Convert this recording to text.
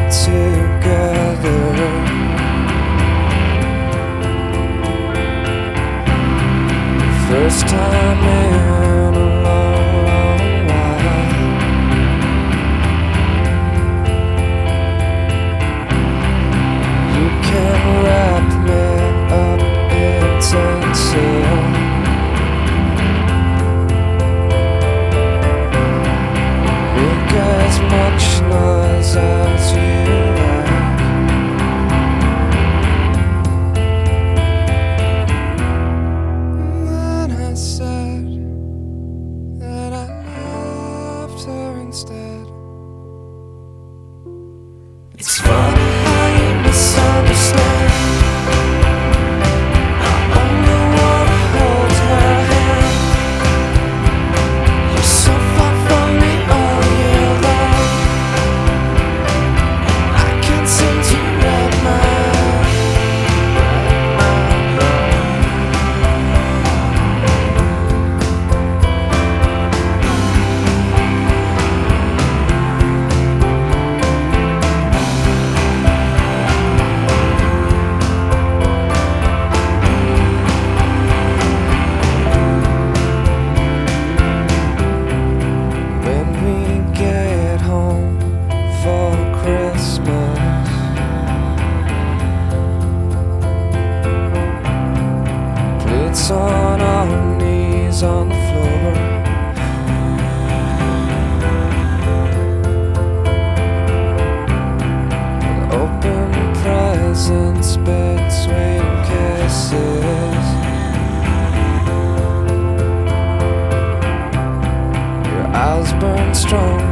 together. First time in a long, long while. You can wrap me up in tinsel. Make as much noise as you like. When I said that I loved her instead, it's funny how you misunderstand. I only wanna hold her hand. You're so far from me all year long. I can't seem to wrap my when we get home for Christmas. Plates on our knees on the floor. Open presents between kisses. Your eyes burn strong